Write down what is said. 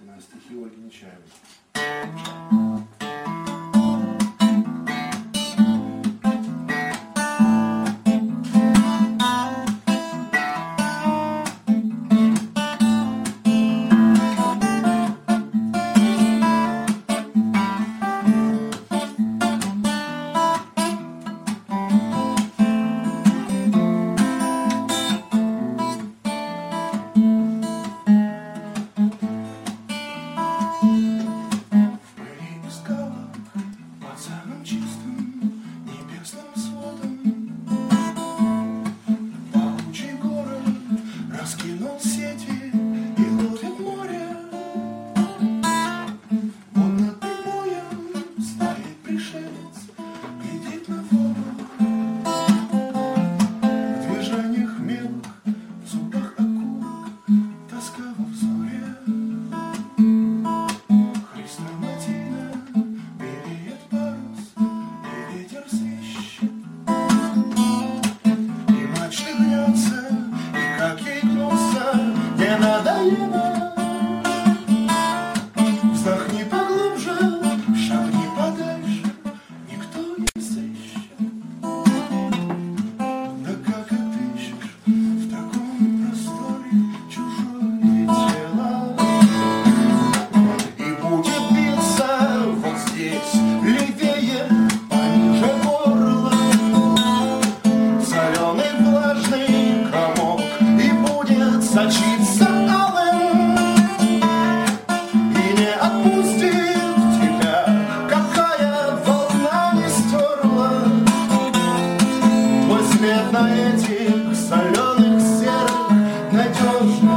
на стихи Ольги Нечаевой. Раскинул сети и ловит море. Он над прибоем стоит пришелец, глядит на воду. В движениях мелок, в зубах окурок, тоска во взоре. Хрестоматийно белеет парус, и ветер свищет. И мачта гнется, и как ей не надоело. Вздохни поглубже, шагни подальше, никто не сыщет. Да как отыщешь в таком просторе чужое тело? И будет биться вот здесь, левее, пониже горла, соленый влажный комок, и будет сочиться алым, и не отпустит тебя, какая волна не стерла твой след на этих соленых серых надежных